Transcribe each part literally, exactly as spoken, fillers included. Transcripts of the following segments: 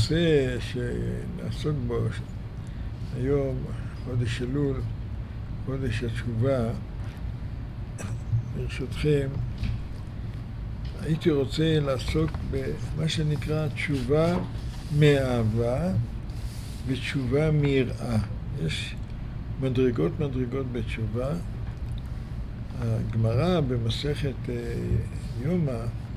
הנושא שנעסוק בו היום, חודש אלול, חודש התשובה, ברשותכם, הייתי רוצה לעסוק במה שנקרא תשובה מאהבה ותשובה מיראה. יש מדרגות מדרגות בתשובה. הגמרא במסכת יומא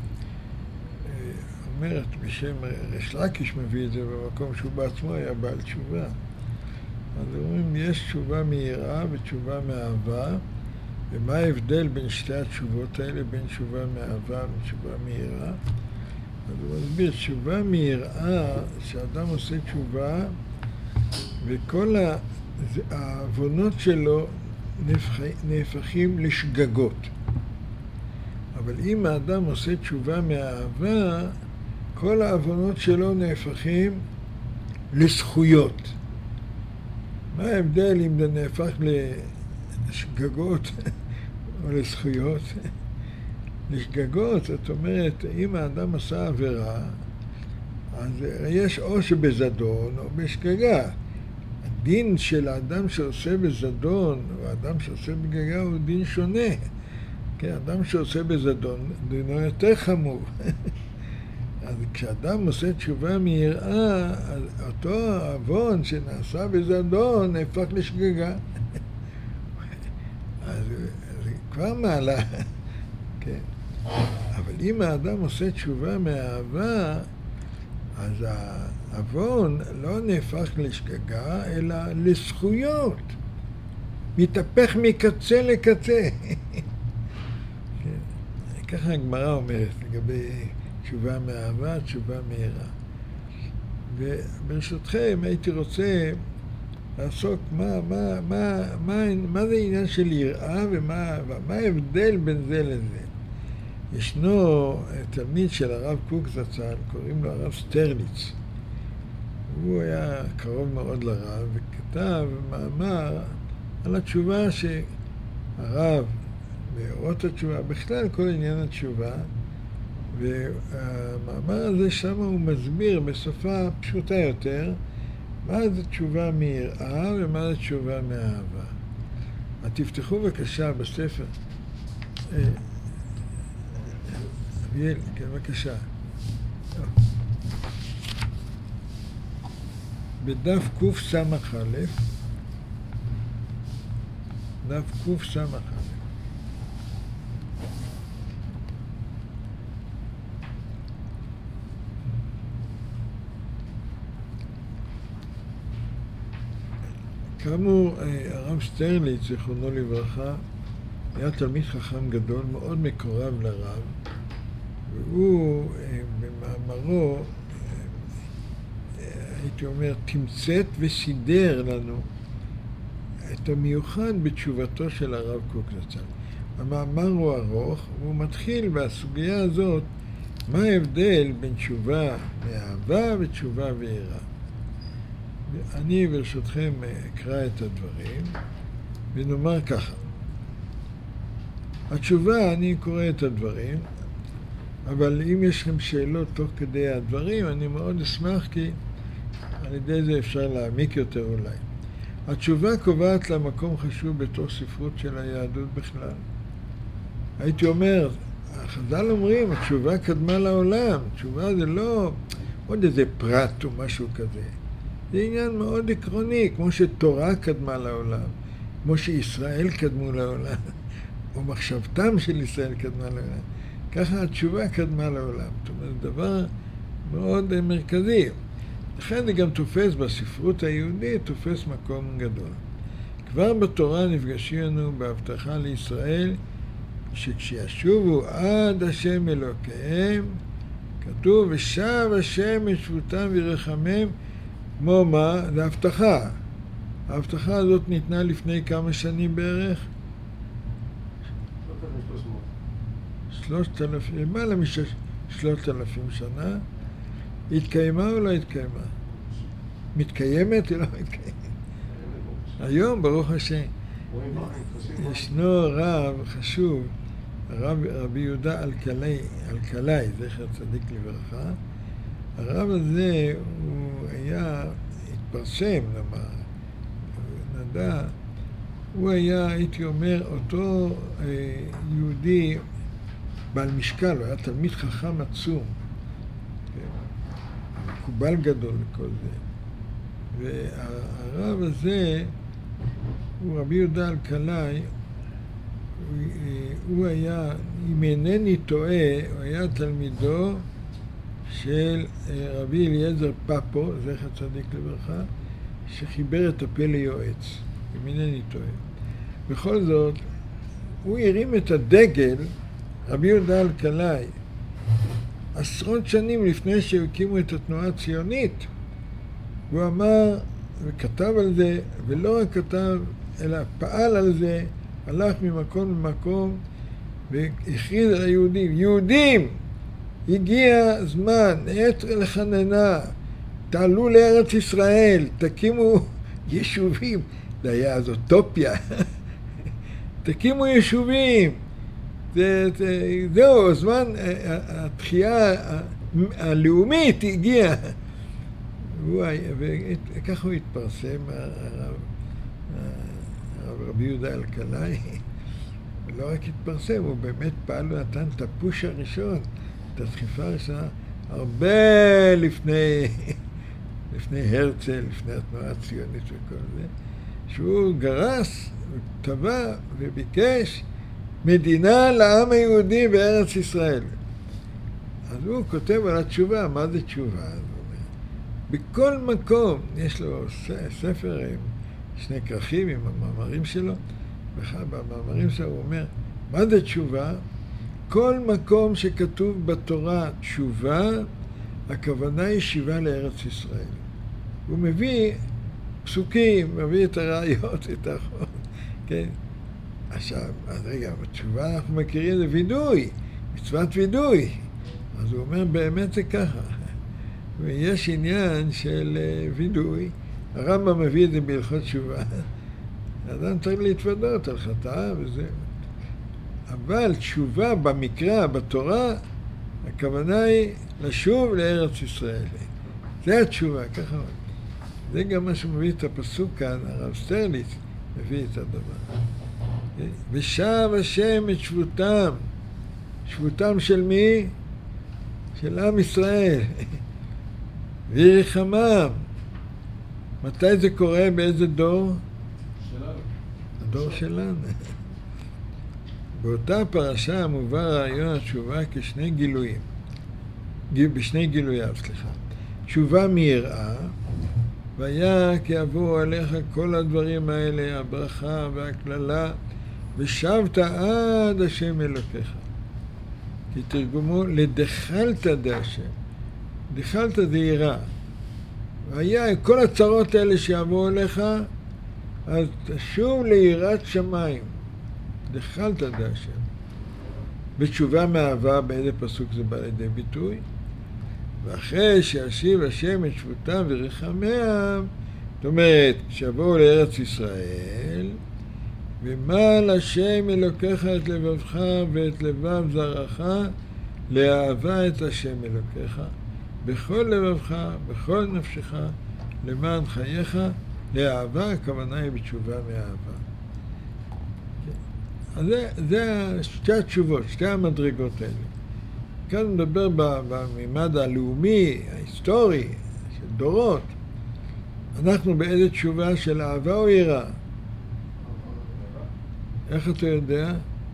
אומרת, בשם ריש לקיש מביא את זה במקום שהוא בעצמו היה בעל תשובה. אז אומרים, יש תשובה מיראה ותשובה מאהבה, ומה ההבדל בין שתי התשובות האלה, בין תשובה מאהבה ותשובה מיראה? אז הוא מסביר, תשובה מיראה, שאדם עושה תשובה, וכל העוונות שלו נהפכים לשגגות. אבל אם האדם עושה תשובה מאהבה, כל העוונות שלו נהפכים לזכויות. מה ההבדל אם זה נהפך לשגגות או לזכויות? לשגגות, זאת אומרת, אם האדם עשה עבירה, אז יש או שבזדון או בשגגה. הדין של האדם שעושה בזדון, או האדם שעושה בשגגה, הוא דין שונה. כי האדם שעושה בזדון, דינו יותר חמור. אז כשאדם עושה תשובה מיראה, אותו עוון שנעשה בזדון נהפך לשגגה. אז זה כבר מעלה. כן. אבל אם האדם עושה תשובה מאהבה, אז העוון לא נהפך לשגגה, אלא לזכויות. מתהפך מקצה לקצה. כן. ככה הגמרא אומרת לגבי תשובה מאהבה, תשובה מהירה. וברשותכם הייתי רוצה לעסוק מה, מה, מה, מה, מה זה העניין של יראה ומה, ומה ההבדל בין זה לזה. ישנו תלמיד של הרב קוק זצ"ל, קוראים לו הרב סטרליץ. הוא היה קרוב מאוד לרב וכתב מאמר על התשובה שהרב באורות התשובה, בכלל כל עניין התשובה, והמאמר הזה שם הוא מסביר בשפה פשוטה יותר מה זה תשובה מיראה ומה זה תשובה מאהבה. אז תפתחו בבקשה בספר. אביאל, כן, בבקשה. בדף קוף סמך א', דף קוף סמך א'. כאמור, הרב סטרליץ, זיכרונו לברכה, היה תלמיד חכם גדול, מאוד מקורב לרב, והוא במאמרו, הייתי אומר, תמצת וסידר לנו את המיוחד בתשובתו של הרב קוק זצ"ל. המאמר הוא ארוך, והוא מתחיל בסוגיה הזאת, מה ההבדל בין תשובה מאהבה ותשובה ויראה. אני ברשותכם אקרא את הדברים ונאמר ככה. התשובה, אני קורא את הדברים, אבל אם יש לכם שאלות תוך כדי הדברים, אני מאוד אשמח, כי על ידי זה אפשר להעמיק יותר אולי. התשובה קובעת לה מקום חשוב בתור ספרות של היהדות בכלל. הייתי אומר, החז"ל אומרים, התשובה קדמה לעולם. תשובה זה לא עוד איזה פרט או משהו כזה. זה עניין מאוד עקרוני, כמו שתורה קדמה לעולם, כמו שישראל קדמו לעולם, או מחשבתם של ישראל קדמה לעולם. ככה התשובה קדמה לעולם. זאת אומרת, דבר מאוד מרכזי. לכן זה גם תופס בספרות היהודית, תופס מקום גדול. כבר בתורה נפגשים לנו בהבטחה לישראל, שכשישובו עד השם אלוקיהם, כתוב, ושב השם את שבותם וירחמם, כמו מה? זה הבטחה. ההבטחה הזאת ניתנה לפני כמה שנים בערך? שלושת אלפים, למעלה משלושת אלפים שנה. התקיימה או לא התקיימה? מתקיימת או לא מתקיימת? היום, ברוך השם, ישנו רב חשוב, הרב רבי יהודה אלקלעי, אלקלעי, זכר צדיק לברכה. הרב הזה הוא היה, התפרסם, למה, נדע, הוא היה, הייתי אומר, אותו אה, יהודי בעל משקל, הוא היה תלמיד חכם עצום, כן? מקובל גדול לכל זה. והרב הזה, הוא רבי יהודה אלקלעי, הוא, הוא היה, אם אינני טועה, הוא היה תלמידו של רבי אליעזר פפו, זכר צדיק לברכה, שחיבר את הפה ליועץ, אם אינני טועה. בכל זאת, הוא הרים את הדגל, רבי יהודה אלקלעי, עשרות שנים לפני שהקימו את התנועה הציונית. הוא אמר וכתב על זה, ולא רק כתב, אלא פעל על זה, הלך ממקום למקום והכריז על היהודים. יהודים! הגיע זמן, עת לחננה, תעלו לארץ ישראל, תקימו יישובים. זה היה אז אוטופיה. תקימו יישובים. זה, זה, זהו, זמן התחייה הלאומית הגיעה. וככה הוא התפרסם, הרב, הרב רבי יהודה אלקלעי. לא רק התפרסם, הוא באמת פעל ונתן את הפוש הראשון, את הדחיפה הראשונה, הרבה לפני, לפני הרצל, לפני התנועה הציונית וכל זה, שהוא גרס, טבע וביקש מדינה לעם היהודי בארץ ישראל. אז הוא כותב על התשובה, מה זה תשובה? בכל מקום, יש לו ספר עם שני כרכים עם המאמרים שלו, ובמאמרים שלו הוא אומר, מה זה תשובה? כל מקום שכתוב בתורה תשובה, הכוונה היא שיבה לארץ ישראל. הוא מביא פסוקים, מביא את הרעיות, את החוק, כן? עכשיו, אז רגע, בתשובה אנחנו מכירים, זה וידוי, מצוות וידוי. אז הוא אומר, באמת זה ככה. ויש עניין של וידוי, הרמב"ם מביא את זה בהלכות תשובה. האדם צריך להתוודות על חטאה וזה. אבל תשובה במקרא, בתורה, הכוונה היא לשוב לארץ ישראל. זה התשובה, ככה. זה גם מה שמביא את הפסוק כאן, הרב סטרליץ מביא את הדבר. ושב השם את שבותם. שבותם של מי? של עם ישראל. וירחמם. מתי זה קורה? באיזה דור? שלנו. הדור שלנו. באותה פרשה מובא רעיון התשובה כשני גילויים. בשני גילוייו, סליחה. תשובה מיראה, והיה כי עברו עליך כל הדברים האלה, הברכה והכללה, ושבת עד השם אלוקיך. כי תרגמו לדחלת דשם. דחלת זה יראה. והיה כל הצרות האלה שיעברו אליך, אז תשוב ליראת שמיים. דחלת דשם. בתשובה מאהבה, באיזה פסוק זה בא לידי ביטוי? ואחרי שישיב השם את שבותם ורחמיהם, זאת אומרת, שיבואו לארץ ישראל, ומל השם אלוקיך את לבבך ואת לבב זרעך, לאהבה את השם אלוקיך, בכל לבבך, בכל נפשך, למען חייך, לאהבה, הכוונה היא בתשובה מאהבה. אז זה, זה שתי התשובות, שתי המדרגות האלה. כאן מדבר בממד הלאומי, ההיסטורי, של דורות. אנחנו באיזה תשובה של אהבה או יראה? איך אתה יודע?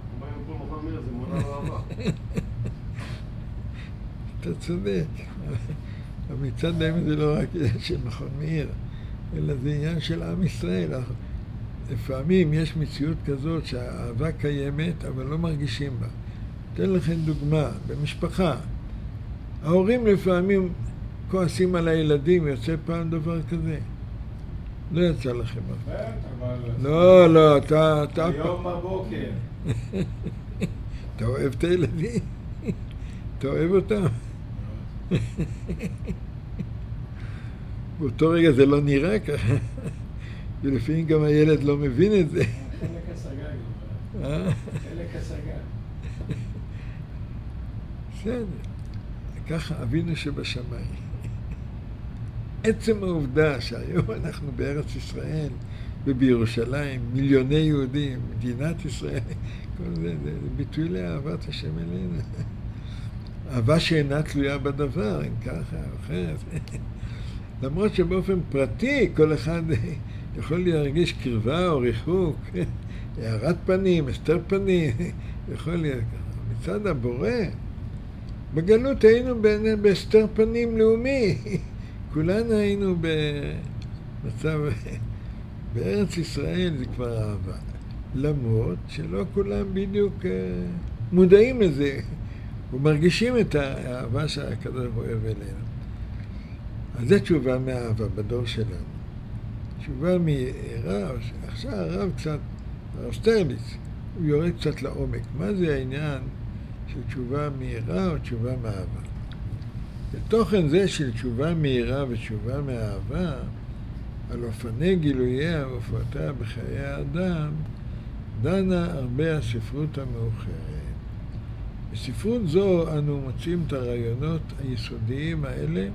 אתה צודק. מצד האמת זה לא רק עניין של מכון מאיר, אלא זה עניין של עם ישראל. לפעמים יש מציאות כזאת שהאהבה קיימת, אבל לא מרגישים בה. אתן לכם דוגמה, במשפחה. ההורים לפעמים כועסים על הילדים, יוצא פעם דבר כזה. לא יצא לכם. לא, לא, אתה... היום בבוקר. אתה אוהב את הילדים? אתה אוהב אותם? באותו רגע זה לא נראה ככה. ולפעמים גם הילד לא מבין את זה. חלק השגה. אה? חלק השגה. בסדר. ככה אבינו שבשמיים. עצם העובדה שהיום אנחנו בארץ ישראל ובירושלים, מיליוני יהודים, מדינת ישראל, כל זה, זה, זה ביטוי לאהבת השם אלינו. אהבה שאינה תלויה בדבר, אם ככה או אחרת. למרות שבאופן פרטי כל אחד יכול להרגיש קרבה או ריחוק, הערת פנים, הסתר פנים, יכול להיות ככה. מצד הבורא, בגלות היינו בהסתר פנים לאומי. כולנו היינו במצב, בארץ ישראל זה כבר אהבה. למרות שלא כולם בדיוק מודעים לזה, ומרגישים את האהבה שהקדוש ברוך הוא אוהב אלינו. אז זו תשובה מהאהבה בדור שלנו. תשובה מהירה, עכשיו הרב קצת, הרב שטרליץ, הוא יורד קצת לעומק. מה זה העניין של תשובה מהירה או תשובה מאהבה? בתוכן זה של תשובה מהירה ותשובה מאהבה, על אופני גילוייה והופעותיה בחיי האדם, דנה הרבה הספרות המאוחרת. בספרות זו אנו מוצאים את הרעיונות היסודיים האלה.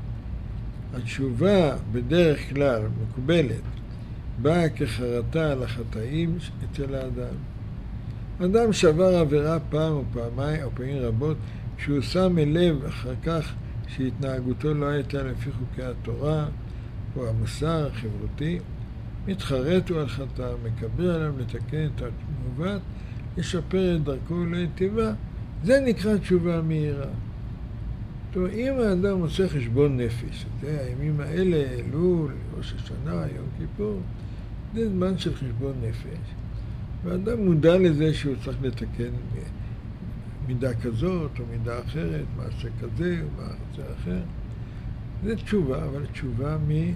התשובה בדרך כלל מקובלת, באה כחרטה על החטאים אצל האדם. אדם שבר עבירה פעם או פעמיים או פעמים רבות, כשהוא שם לב אחר כך שהתנהגותו לא הייתה לפי חוקי התורה או המוסר החברותי, מתחרט הוא על חטא, מקבל עליו לתקן את המעוות, לשפר את דרכו ולהיטיבה. זה נקרא תשובה מהירה. טוב, אם האדם עושה חשבון נפש, זה הימים האלה, אלול, ראש השנה, יום כיפור, זה זמן של חשבון נפש. והאדם מודע לזה שהוא צריך לתקן מידה כזאת או מידה אחרת, מעשה כזה או מעשה אחר. זה תשובה, אבל תשובה מיראה,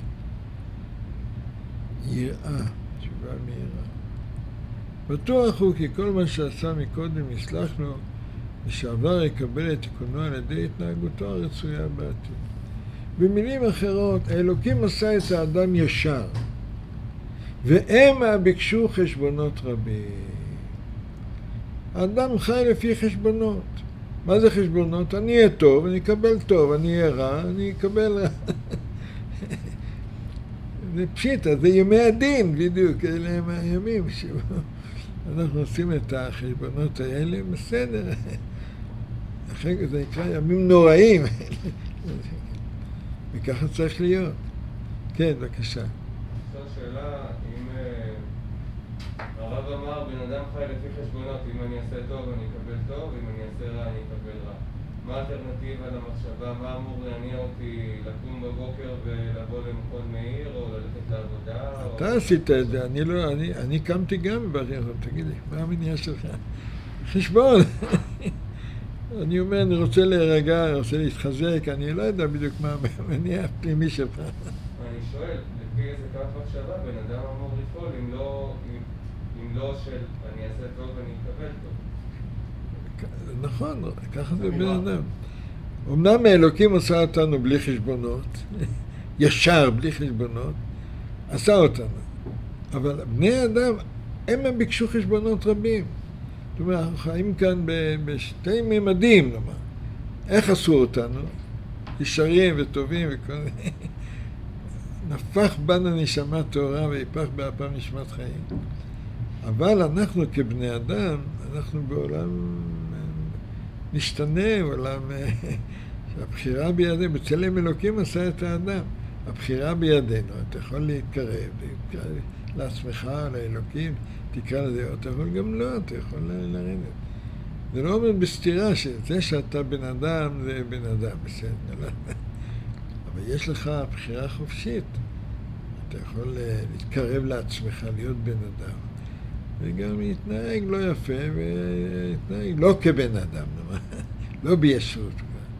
תשובה מהירה. בטוח הוא כי כל מה שעשה מקודם יסלח לו, ושעבר יקבל את תיקונו על ידי התנהגותו הרצויה בעתיד. במילים אחרות, האלוקים עשה את האדם ישר, והם ביקשו חשבונות רבים. האדם חי לפי חשבונות. מה זה חשבונות? אני אהיה טוב, אני אקבל טוב, אני אהיה רע, אני אקבל רע. זה פשיטה, זה ימי הדין, בדיוק, אלה הם הימים שאנחנו עושים את החשבונות האלה, בסדר. אחרי זה נקרא ימים נוראים. וככה צריך להיות. כן, בבקשה. זו שאלה, אם הרב אמר, בן אדם חי לפי חשבונות, אם אני אעשה טוב אני אקבל טוב, אם אני אעשה רע אני אקבל רע. מה האלטרנטיבה למחשבה? מה אמור להניע אותי לקום בבוקר ולבוא למכון מאיר, או ללכת לעבודה? אתה עשית את זה, אני לא, אני, אני קמתי גם בבוקר, תגיד לי, מה המניע שלך? חשבון. אני אומר, אני רוצה להירגע, אני רוצה להתחזק, אני לא יודע בדיוק מה המניע הפנימי שלך. אני שואל, לפי איזה כך מחשבה, בן אדם אמור לפעול, אם לא, אם, אם לא של אני אעשה טוב ואני אקבל טוב. נכון, ככה זה בן אדם. אמנם האלוקים עשה אותנו בלי חשבונות, ישר בלי חשבונות, עשה אותנו. אבל בני אדם, הם ביקשו חשבונות רבים. זאת אומרת, אנחנו חיים כאן בשתי ממדים, נאמר. איך עשו אותנו? ישרים וטובים וכל זה. נפח בנו נשמה טהורה ויפח באפם נשמת חיים. אבל אנחנו כבני אדם, אנחנו בעולם משתנה, עולם שהבחירה בידינו, בצלם אלוקים עשה את האדם. הבחירה בידינו, אתה יכול להתקרב, לעצמך, לאלוקים, תקרא לזה, אתה יכול גם לא, אתה יכול לרדת. זה לא אומר בסתירה שזה שאתה בן אדם, זה בן אדם, בסדר. אבל יש לך בחירה חופשית. אתה יכול להתקרב לעצמך, להיות בן אדם. וגם להתנהג לא יפה, ולהתנהג לא כבן אדם, לא בישרות.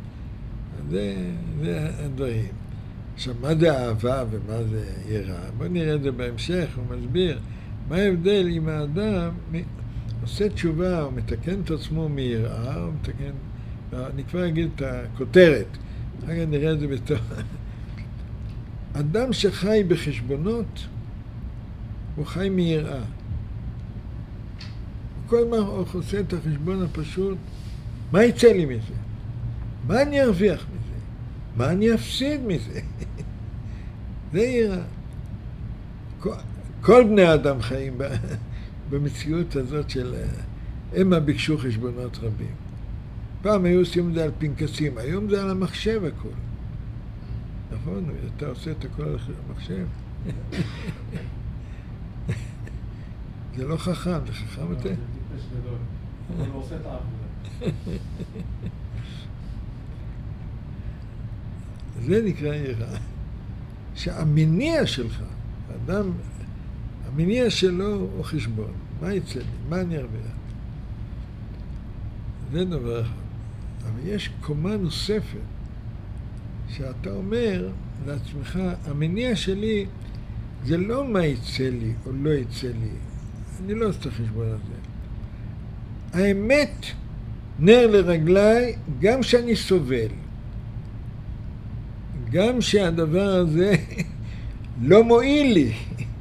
זה, זה הדברים. עכשיו, מה זה אהבה ומה זה יראה? בוא נראה את זה בהמשך, הוא מסביר. מה ההבדל אם האדם עושה תשובה, הוא מתקן את עצמו מיראה, הוא מתקן, אני כבר אגיד את הכותרת, אחר כך נראה את זה בתור. אדם שחי בחשבונות, הוא חי מיראה. כל מה הוא עושה את החשבון הפשוט, מה יצא לי מזה? מה אני ארוויח מזה? מה אני אפסיד מזה? זה יראה. כל, כל בני אדם חיים במציאות הזאת של המה ביקשו חשבונות רבים. פעם היו עושים את זה על פנקסים, היום זה על המחשב הכל. נכון? אתה עושה את הכל על המחשב. זה לא חכם, זה חכם אתה? זה טיפש גדול. אבל הוא עושה את העבודה. זה נקרא יראה. שהמניע שלך, האדם, המניע שלו הוא חשבון. מה יצא לי? מה אני ארוויח? זה דבר אחד. אבל יש קומה נוספת, שאתה אומר לעצמך, המניע שלי זה לא מה יצא לי או לא יצא לי. אני לא עושה חשבון על זה. האמת נר לרגליי גם שאני סובל. גם שהדבר הזה לא מועיל לי.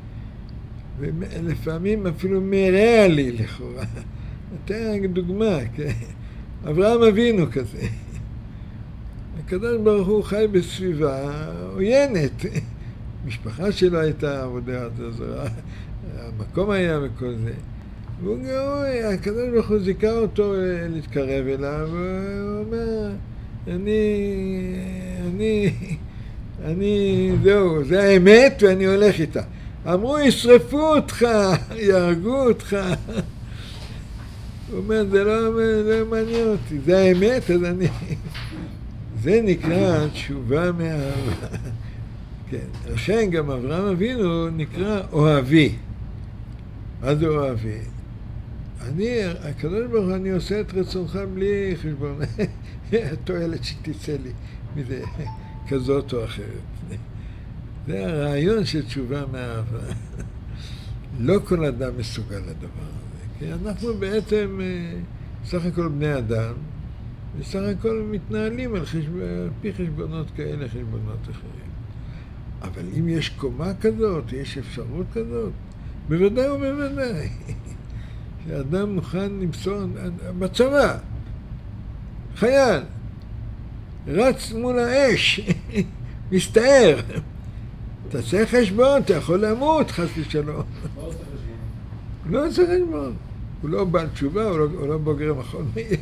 ולפעמים אפילו מרע לי לכאורה. אתן דוגמה, כן? אברהם אבינו כזה. הקדוש ברוך הוא חי בסביבה עוינת. המשפחה שלו הייתה עבודה זרה, המקום היה וכל זה. והוא גאוי, הקדוש ברוך הוא זיכה אותו להתקרב אליו, והוא אומר, אני, אני, אני, זהו, זה האמת ואני הולך איתה. אמרו, ישרפו אותך, יהרגו אותך. הוא אומר, זה לא, לא מעניין אותי, זה האמת, אז אני... זה נקרא תשובה מאהבה. כן, לכן גם אברהם אבינו נקרא אוהבי. מה זה אוהבי? אני, הקדוש ברוך הוא, אני עושה את רצונך בלי חשבון. התועלת שתצא לי מזה, כזאת או אחרת. זה הרעיון של תשובה מאהבה. לא כל אדם מסוגל לדבר הזה. כי אנחנו בעצם סך הכל בני אדם, וסך הכל מתנהלים על, חשב... על פי חשבונות כאלה, חשבונות אחרים. אבל אם יש קומה כזאת, יש אפשרות כזאת, בוודאי ובוודאי. שאדם מוכן למסור בצבא, חייל, רץ מול האש, מסתער. תעשה חשבון, אתה יכול למות, חס ושלום. לא עושה חשבון. לא עושה חשבון. הוא לא בעל תשובה, הוא לא, הוא לא בוגר מכון מאיר.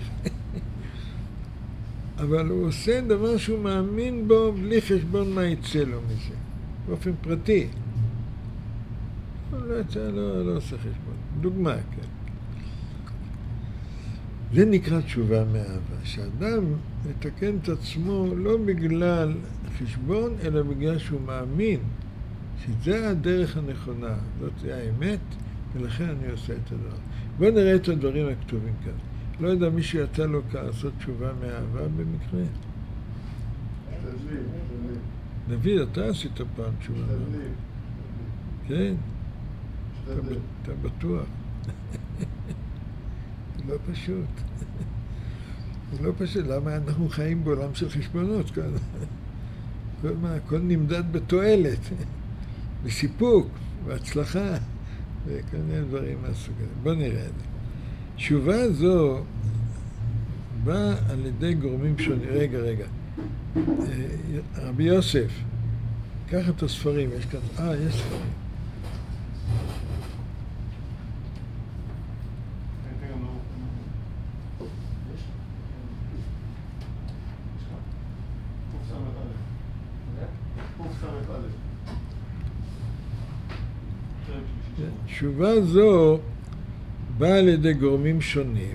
אבל הוא עושה דבר שהוא מאמין בו בלי חשבון מה יצא לו מזה. באופן פרטי. הוא לא יצא, לא, לא עושה חשבון. דוגמה, כן. זה נקרא תשובה מאהבה. שאדם מתקן את עצמו לא בגלל חשבון, אלא בגלל שהוא מאמין שזה הדרך הנכונה. זאת האמת, ולכן אני עושה את הדבר. בואו נראה את הדברים הכתובים כאן. לא יודע, מישהו יצא לו לעשות תשובה מאהבה במקרה? דוד, אתה עשית פעם תשובה מאהבה. כן? אתה בטוח. זה לא פשוט. זה לא פשוט. למה אנחנו חיים בעולם של חשבונות? כל מה, הכל נמדד בתועלת, בסיפוק, בהצלחה, וכל מיני דברים מהסוג הזה. בוא נראה את זה. תשובה זו באה על ידי גורמים שונים. רגע, רגע. רבי יוסף, קח את הספרים, יש כאן, אה, יש ספרים. תשובה זו באה על ידי גורמים שונים.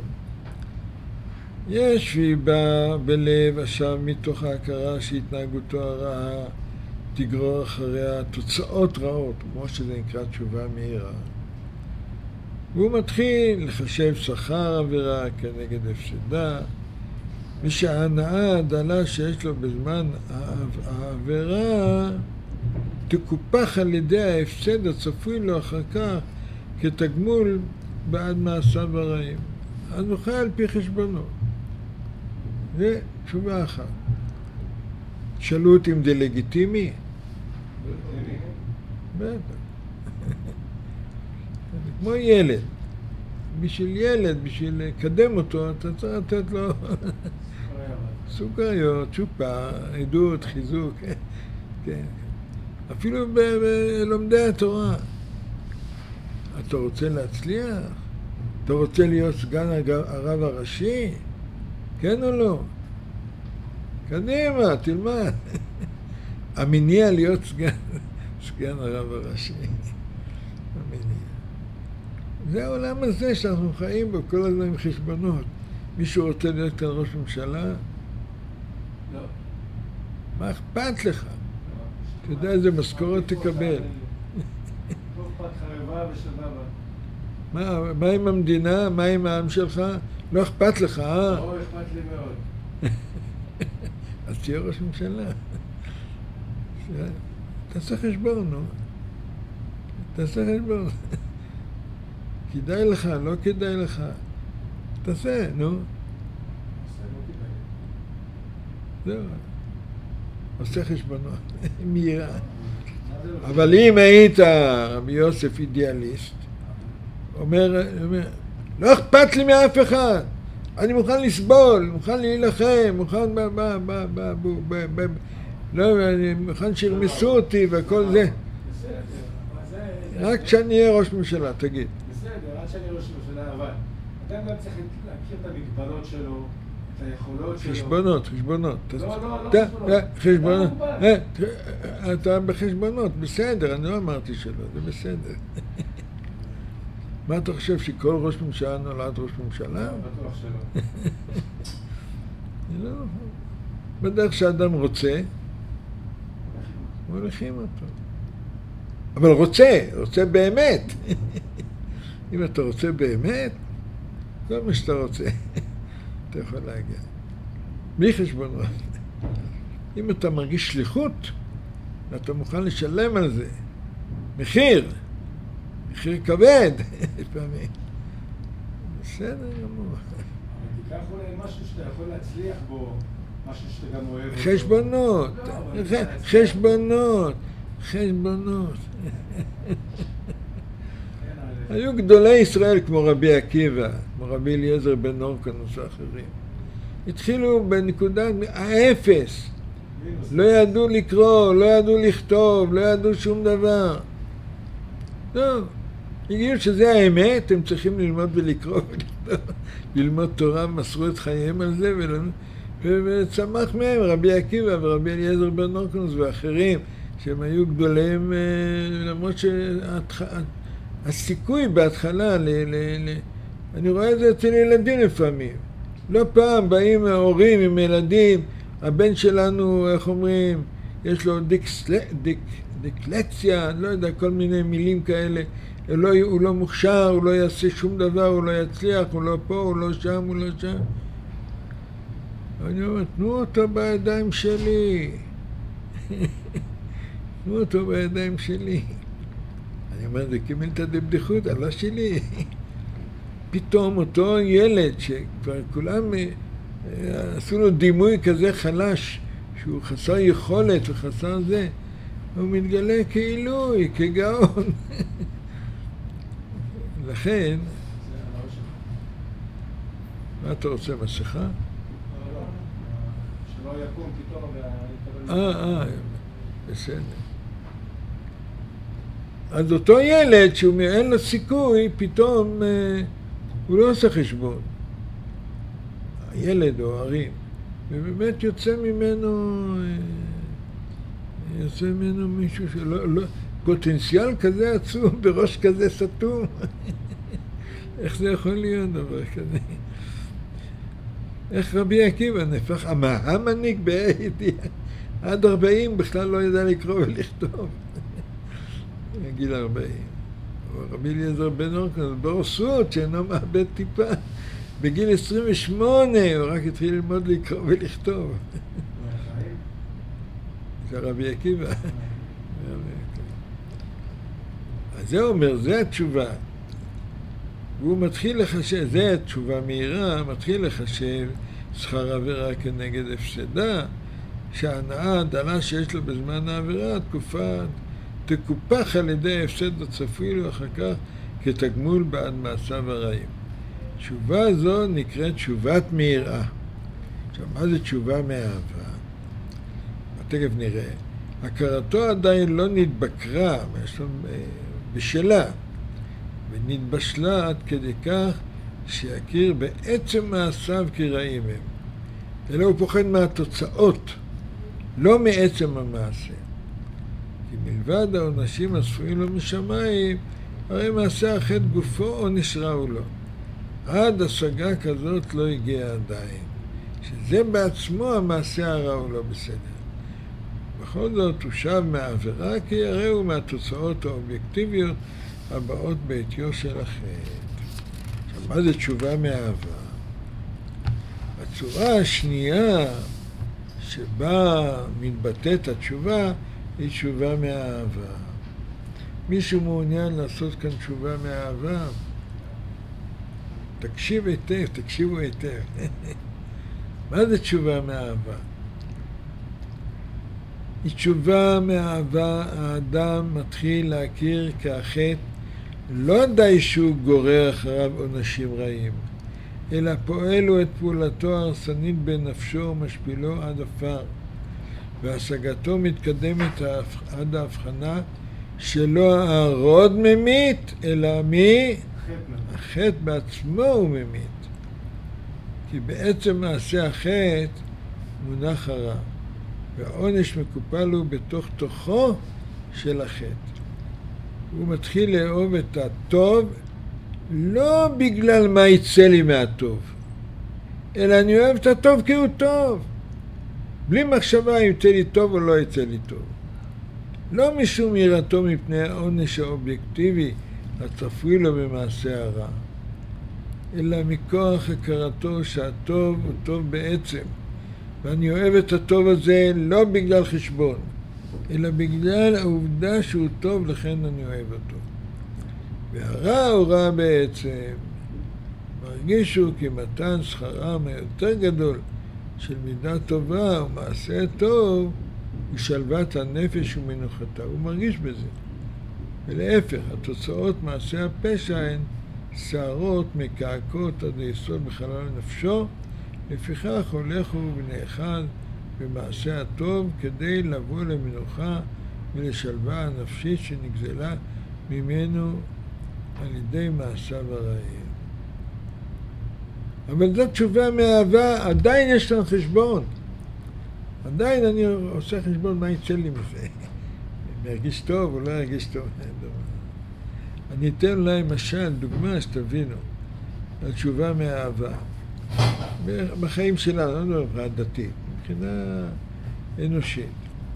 יש והיא באה בלב אשר מתוך ההכרה שהתנהגותו הרעה תגרור אחריה תוצאות רעות, כמו שזה נקרא תשובה מהירה. והוא מתחיל לחשב שכר עבירה כנגד הפסדה, ושההנאה הדלה שיש לו בזמן העבירה תקופח על ידי ההפסד הצפוי לו אחר כך כתגמול בעד מעשיו הרעים. אז נוכל על פי חשבונו. זה תשובה אחת. שאלו אותי אם זה לגיטימי? בטח. כמו ילד. בשביל ילד, בשביל לקדם אותו, אתה צריך לתת לו סוכריות, צ'ופה, עדות, חיזוק. כן. אפילו בלומדי התורה. אתה רוצה להצליח? אתה רוצה להיות סגן הרב הראשי? כן או לא? קדימה, תלמד. המניע להיות סגן, סגן הרב הראשי. המניע. זה העולם הזה שאנחנו חיים בו כל הזמן עם חשבונות. מישהו רוצה להיות כאן ראש ממשלה? לא. מה אכפת לך? אתה יודע איזה משכורת תקבל. טוב פת חרבה ושבבה. מה, מה עם המדינה? מה עם העם שלך? לא אכפת לך, אה? לא אכפת לי מאוד. אז תהיה ראש ממשלה. תעשה חשבון, נו. תעשה חשבון. כדאי לך, לא כדאי לך. תעשה, נו. זהו. עושה חשבונות. מהירה. אבל אם היית רבי יוסף אידיאליסט, אומר, אומר, לא אכפת לי מאף אחד. אני מוכן לסבול, מוכן להילחם, מוכן ב... ב... ב... ב... ב... ב... לא, אני מוכן שירמסו אותי וכל זה. רק כשאני אהיה ראש ממשלה, תגיד. בסדר, עד שאני ראש ממשלה, אבל אדם גם צריך להכיר את המגבלות שלו, את היכולות שלו. חשבונות, חשבונות. לא, לא, לא חשבונות. אתה בחשבונות, בסדר, אני לא אמרתי שלא, זה בסדר. מה אתה חושב, שכל ראש ממשלה נולד ראש ממשלה? בטוח שלא. לא, בדרך שאדם רוצה, מוליכים אותו. אבל רוצה, רוצה באמת. אם אתה רוצה באמת, זה מה שאתה רוצה. אתה יכול להגיע. בלי חשבונות. אם אתה מרגיש שליחות, אתה מוכן לשלם על זה. מחיר. מחיר כבד, לפעמים. בסדר גמור. אבל תיקח אולי משהו שאתה יכול להצליח בו, משהו שאתה גם אוהב. חשבונות, חשבונות, חשבונות. היו גדולי ישראל כמו רבי עקיבא, כמו רבי אליעזר בן הורקנוס ואחרים. התחילו בנקודת האפס. לא ידעו לקרוא, לא ידעו לכתוב, לא ידעו שום דבר. טוב, הגיעו שזה האמת, הם צריכים ללמוד ולקרוא ולכתוב, ללמוד תורה, מסרו את חייהם על זה, וצמח מהם רבי עקיבא ורבי אליעזר בן הורקנוס ואחרים, שהם היו גדוליהם, למרות שהסיכוי בהתחלה, ל, ל, ל, אני רואה את זה אצל ילדים לפעמים. לא פעם באים ההורים עם ילדים, הבן שלנו, איך אומרים, יש לו דיקסל, דיק, דיקלציה, לא יודע, כל מיני מילים כאלה, הוא לא, הוא לא מוכשר, הוא לא יעשה שום דבר, הוא לא יצליח, הוא לא פה, הוא לא שם, הוא לא שם. אני אומר, תנו אותו בידיים שלי. תנו אותו בידיים שלי. אני אומר, זה כמילתא דבדיחותא, לא שלי. פתאום אותו ילד שכבר כולם עשו לו דימוי כזה חלש, שהוא חסר יכולת וחסר זה, הוא מתגלה כעילוי, כגאון. לכן, מה אתה רוצה, מסכה? שלא יקום פתאום אה, אה, בסדר. אז אותו ילד שהוא אין לו סיכוי, פתאום אה, הוא לא עושה חשבון. הילד או הרים. ובאמת יוצא ממנו, אה, יוצא ממנו מישהו שלא, לא, פוטנציאל כזה עצום, בראש כזה סתום. איך זה יכול להיות דבר כזה? איך רבי עקיבא נפח, המנהיג בהידיעה, עד ארבעים בכלל לא ידע לקרוא ולכתוב. גיל ארבעים. רבי אליעזר בן הורקנוס, ברסות שאינו מאבד טיפה. בגיל עשרים ושמונה הוא רק התחיל ללמוד לקרוא ולכתוב. זה רבי עקיבא. אז זה אומר, זה התשובה. והוא מתחיל לחשב, זה התשובה מהירה, מתחיל לחשב שכר עבירה כנגד הפסדה, שההנאה הדלה שיש לו בזמן העבירה, תקופה, תקופח על ידי ההפסד הצפוי לו אחר כך כתגמול בעד מעשיו הרעים. תשובה זו נקראת תשובת מהירה. עכשיו, מה זה תשובה מאהבה? תכף נראה. הכרתו עדיין לא נתבקרה, בשלה, ונתבשלה עד כדי כך שיכיר בעצם מעשיו כרעים הם. אלא הוא פוחד מהתוצאות, לא מעצם המעשה. כי מלבד העונשים הצפויים לו משמיים, הרי מעשה החטא גופו עונש רע הוא לו. עד השגה כזאת לא הגיע עדיין, שזה בעצמו המעשה הרע הוא לא בסדר. בכל זאת הוא שב מהעבירה, כי הרי הוא מהתוצאות האובייקטיביות הבאות בעטיו של החטא. עכשיו, מה זה תשובה מאהבה? הצורה השנייה שבה מתבטאת התשובה היא תשובה מאהבה. מישהו מעוניין לעשות כאן תשובה מאהבה? תקשיב היטב, תקשיבו היטב. מה זה תשובה מאהבה? היא תשובה מאהבה, האדם מתחיל להכיר כהחטא, לא די שהוא גורר אחריו עונשים רעים, אלא פועל הוא את פעולתו ההרסנית בנפשו ומשפילו עד עפר, והשגתו מתקדמת עד ההבחנה שלא הרוד ממית, אלא מי? החטא בעצמו הוא ממית. כי בעצם מעשה החטא מונח הרע, והעונש מקופל הוא בתוך תוכו של החטא. הוא מתחיל לאהוב את הטוב, לא בגלל מה יצא לי מהטוב, אלא אני אוהב את הטוב כי הוא טוב. בלי מחשבה אם יצא לי טוב או לא יצא לי טוב. לא משום יראתו מפני העונש האובייקטיבי הצפוי לו במעשה הרע, אלא מכוח הכרתו שהטוב הוא טוב בעצם, ואני אוהב את הטוב הזה לא בגלל חשבון, אלא בגלל העובדה שהוא טוב, לכן אני אוהב אותו. והרע הוא רע בעצם. מרגישו כי מתן שכרם היותר גדול של מידה טובה ומעשה טוב היא שלוות הנפש ומנוחתה. הוא מרגיש בזה. ולהפך, התוצאות מעשה הפשע הן שערות, מקעקעות עד היסוד בחלל נפשו, לפיכך הולך הוא ונאחד במעשה הטוב כדי לבוא למנוחה ולשלווה הנפשית שנגזלה ממנו על ידי מעשיו הרעים. אבל זאת תשובה מאהבה, עדיין יש לנו חשבון. עדיין אני עושה חשבון מה יצא לי מזה. אם ירגיש טוב או לא ירגיש טוב. אני אתן אולי משל, דוגמה שתבינו, על תשובה מאהבה. בחיים שלנו, לא מבחינה דתית, מבחינה אנושית.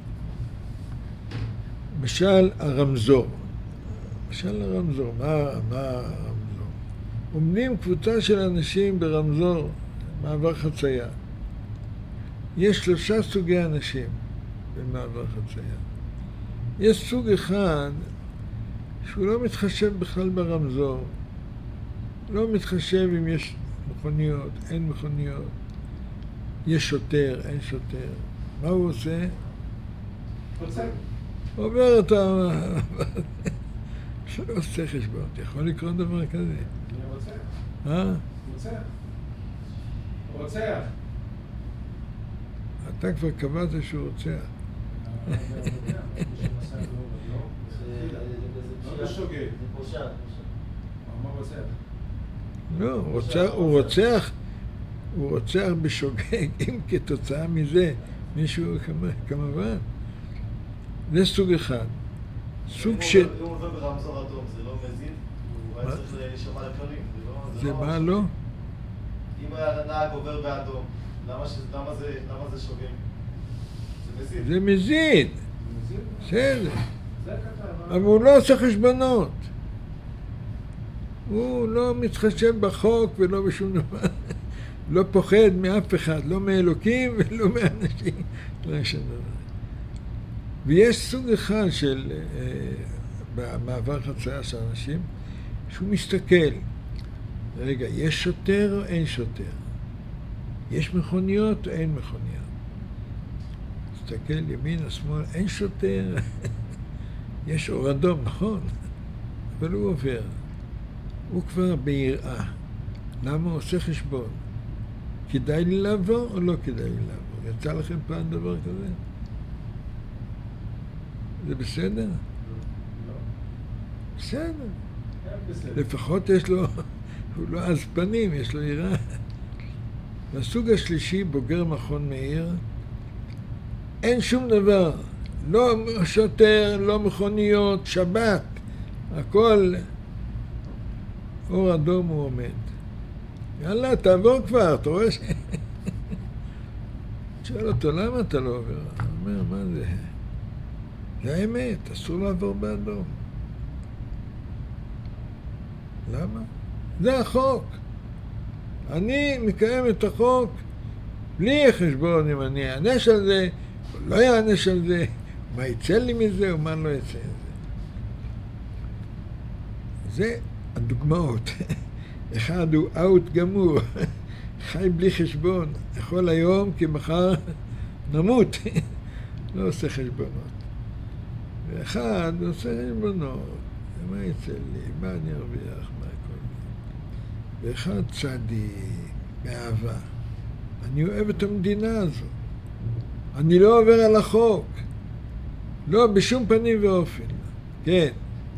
משל הרמזור. משל הרמזור, מה, מה הרמזור? עומדים קבוצה של אנשים ברמזור, מעבר חצייה. יש שלושה סוגי אנשים במעבר חצייה. יש סוג אחד שהוא לא מתחשב בכלל ברמזור, לא מתחשב אם יש מכוניות, אין מכוניות, יש שוטר, אין שוטר. מה הוא עושה? רוצה. עובר אותם. לא עושה חשבון, אתה יכול לקרוא דבר כזה? אני רוצה. אה? רוצה. רוצח. אתה כבר קבעת שהוא רוצח. לא בשוגג. מה רוצח? לא, הוא רוצח, הוא רוצח בשוגג, אם כתוצאה מזה מישהו כמובן. זה סוג אחד. סוג של... אם הוא עובר ברמזור אדום, זה לא מזיד? הוא היה צריך להישמע לכללים. זה מה לא? אם הנהג עובר באדום, למה זה שוגג? זה מזיד. זה מזיד. בסדר. זה כתב. אבל הוא לא עושה חשבונות. הוא לא מתחשב בחוק ולא בשום דבר. לא פוחד מאף אחד, לא מאלוקים ולא מאנשים. לא יש דבר. ויש סוג אחד של אה, במעבר חצייה של אנשים שהוא מסתכל. רגע, יש שוטר או אין שוטר? יש מכוניות או אין מכוניות? מסתכל ימין או שמאל, אין שוטר. יש אור אדום, נכון? אבל הוא עובר. הוא כבר ביראה. למה הוא עושה חשבון? כדאי לי לעבור או לא כדאי לי לעבור? יצא לכם פעם דבר כזה? זה בסדר? לא. בסדר. כן, בסדר. לפחות יש לו, הוא לא עז פנים, יש לו יראה. והסוג השלישי, בוגר מכון מאיר, אין שום דבר. לא שוטר, לא מכוניות, שבת. הכל אור אדום הוא עומד. יאללה, תעבור כבר, אתה רואה ש... שואל אותו, למה אתה לא עובר? הוא אומר, מה זה? זה האמת, אסור לעבור באדום. למה? זה החוק. אני מקיים את החוק בלי חשבון אם אני אענש על זה, או לא יענש על זה, מה יצא לי מזה או מה לא יצא מזה. זה הדוגמאות. אחד הוא אאוט גמור, חי בלי חשבון, יכול היום כי מחר נמות, לא עושה חשבונות. ואחד עושה חשבונות, מה יצא לי, מה אני ארוויח, מה הכל. ואחד צדיק, באהבה. אני אוהב את המדינה הזו. אני לא עובר על החוק. לא, בשום פנים ואופן. כן.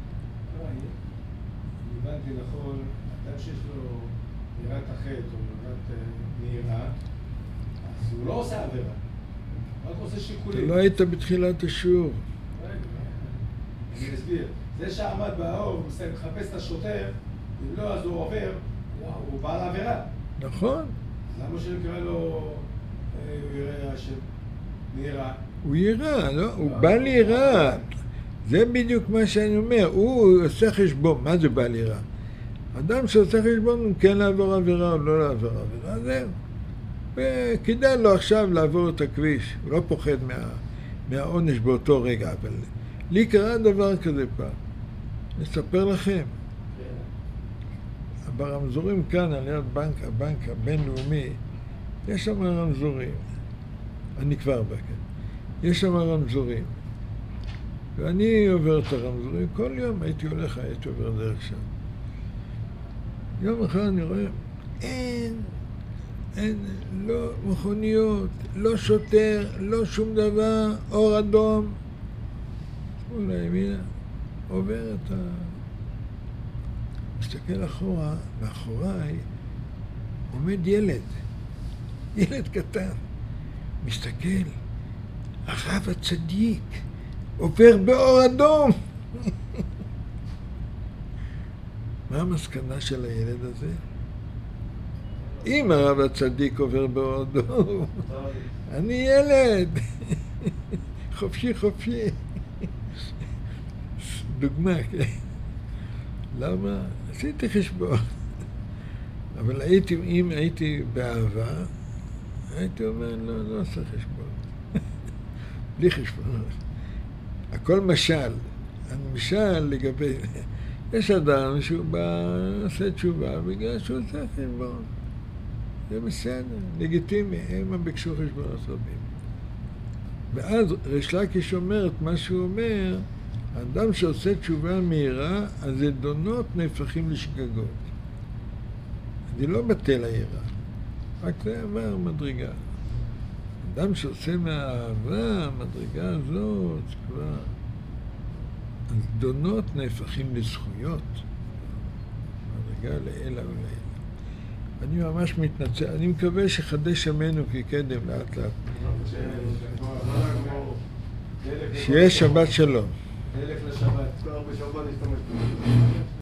הבנתי נכון, אדם שיש לו יראת החטא או יראת נהירה, אז הוא לא עושה עבירה, רק עושה שיקולים. אתה לא היית בתחילת השיעור. אני אסביר. זה שעמד באור, הוא מחפש את השוטר, אם לא, אז הוא עובר, הוא בעל עבירה. נכון. למה שנקרא לו יראה של נהירה? הוא יראה, לא? הוא בא ליראה. זה בדיוק מה שאני אומר, הוא עושה חשבון. מה זה בא ליראה? אדם שעושה חשבון הוא כן לעבור עבירה או לא לעבור עבירה, זהו. וכדאי לו עכשיו לעבור את הכביש, הוא לא פוחד מה, מהעונש באותו רגע, אבל לי קרה דבר כזה פעם. נספר לכם. ברמזורים כאן, על יד בנק, הבנק הבינלאומי, יש שם רמזורים. אני כבר בא כאן. יש שם רמזורים. ואני עובר את הרמזורים, כל יום הייתי הולך, הייתי עובר דרך שם. יום אחד אני רואה, אין, אין, לא מכוניות, לא שוטר, לא שום דבר, אור אדום. אולי ימינה, עובר את ה... מסתכל אחורה, מאחוריי עומד ילד, ילד קטן, מסתכל, הרב הצדיק, עובר באור אדום. מה המסקנה של הילד הזה? אם הרב הצדיק עובר באור אדום, אני ילד, חופשי חופשי. דוגמה, כן. למה? עשיתי חשבון. אבל הייתי, אם הייתי באהבה, הייתי אומר, לא, לא עושה חשבון. בלי חשבון. הכל משל. המשל לגבי... יש אדם שהוא בא, עושה תשובה בגלל שהוא עושה חשבון. זה בסדר, לגיטימי, הם ביקשו חשבונות רבים. ואז ריש לקיש אומר את מה שהוא אומר, האדם שעושה תשובה מהירה, אז עדונות נהפכים לשגגות. זה לא בטל היראה, רק זה עבר מדרגה. אדם שעושה מהאהבה, המדרגה הזאת, כבר... עדונות נהפכים לזכויות. מדרגה לעילה ולעילה. אני ממש מתנצל, אני מקווה שחדש ימינו כקדם לאט לאט. שיהיה שבת שלום. דלק לשבת. כבר בשבת להשתמש בזה.